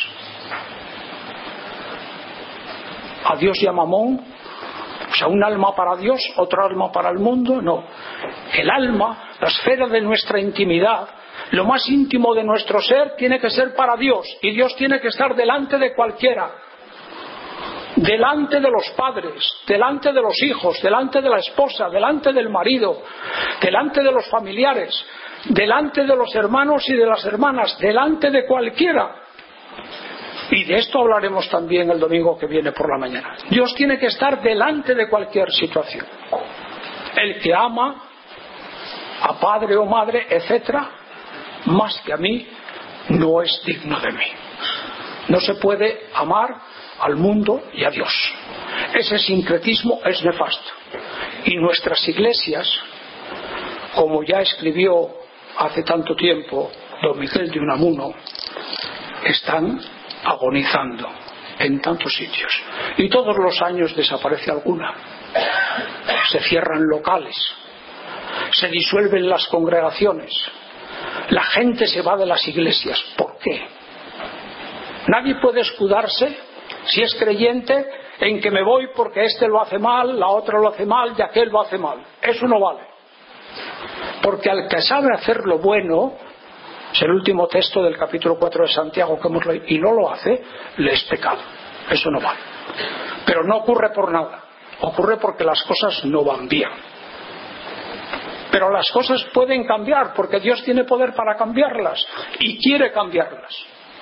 A Dios y a Mamón, o sea, un alma para Dios, otro alma para el mundo, no. El alma, la esfera de nuestra intimidad, lo más íntimo de nuestro ser, tiene que ser para Dios, y Dios tiene que estar delante de cualquiera. Delante de los padres, delante de los hijos, delante de la esposa, delante del marido, delante de los familiares, delante de los hermanos y de las hermanas, delante de cualquiera. Y de esto hablaremos también el domingo que viene por la mañana. Dios tiene que estar delante de cualquier situación. El que ama a padre o madre, etcétera, más que a mí, no es digno de mí. No se puede amar al mundo y a Dios. Ese sincretismo es nefasto. Y nuestras iglesias, como ya escribió hace tanto tiempo don Miguel de Unamuno, están agonizando en tantos sitios. Y todos los años desaparece alguna. Se cierran locales, se disuelven las congregaciones, la gente se va de las iglesias. ¿Por qué? Nadie puede escudarse, si es creyente, en que me voy porque este lo hace mal, la otra lo hace mal y aquel lo hace mal. Eso no vale. Porque al que sabe hacer lo bueno, Es el último texto del capítulo cuatro de Santiago que hemos leído, y no lo hace, le es pecado. Eso no vale. Pero no ocurre por nada, ocurre porque las cosas no van bien. Pero las cosas pueden cambiar porque Dios tiene poder para cambiarlas y quiere cambiarlas.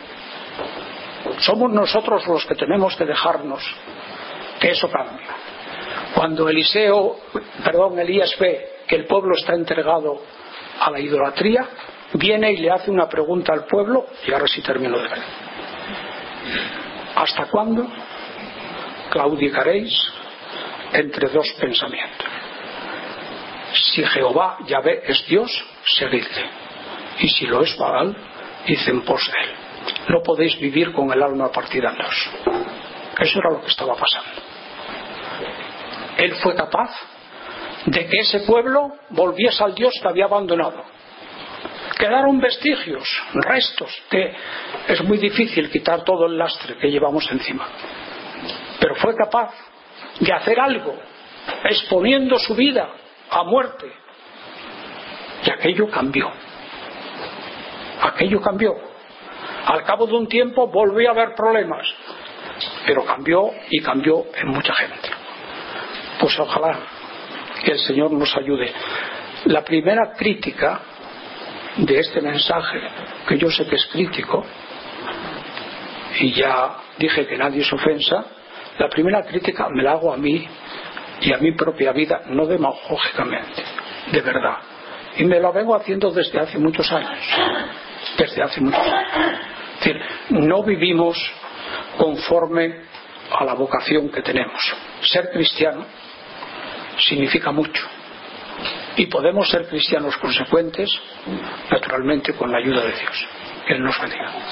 Somos nosotros los que tenemos que dejarnos que eso cambie. Cuando Eliseo, perdón, Elías ve que el pueblo está entregado a la idolatría, viene y le hace una pregunta al pueblo, y ahora sí termino de ver. ¿Hasta cuándo claudicaréis entre dos pensamientos? Si Jehová Yahvé es Dios, seguidle, y si lo es Baal, id en pos de él. No podéis vivir con el alma partida en dos. Eso era lo que estaba pasando. Él fue capaz de que ese pueblo volviese al Dios que había abandonado. Quedaron vestigios, restos, que es muy difícil quitar todo el lastre que llevamos encima. Pero fue capaz de hacer algo, exponiendo su vida a muerte. Y aquello cambió. Aquello cambió. Al cabo de un tiempo volvió a haber problemas, pero cambió, y cambió en mucha gente. Pues ojalá que el Señor nos ayude. La primera crítica de este mensaje, que yo sé que es crítico, y ya dije que nadie se ofensa, la primera crítica me la hago a mí y a mi propia vida, no demagógicamente, de verdad. Y me lo vengo haciendo desde hace muchos años. Desde hace muchos años. Es decir, no vivimos conforme a la vocación que tenemos. Ser cristiano significa mucho. Y podemos ser cristianos consecuentes, naturalmente, con la ayuda de Dios. Que Él nos bendiga.